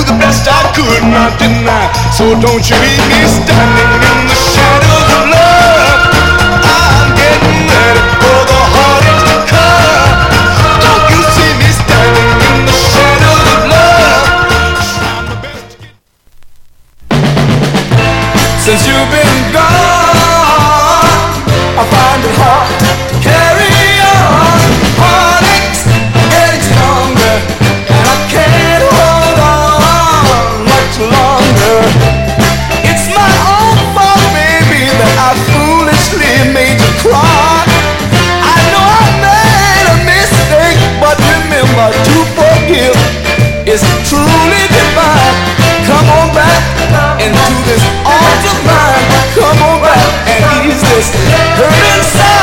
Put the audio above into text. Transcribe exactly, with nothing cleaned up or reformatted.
the best I could not deny. So don't you leave me standing in the shadows of love. I'm getting ready for the heartache to come. Don't you see me standing in the shadows of love? I'm the best. Since you've been gone, I find it hard to carry on. Heartaches getting stronger, and I can't hold on much longer. It's my own fault, baby, that I foolishly made you cry. I know I made a mistake, but remember to forgive is truly divine. Come on back into this arms of mine. Come on back and ease this hurt inside.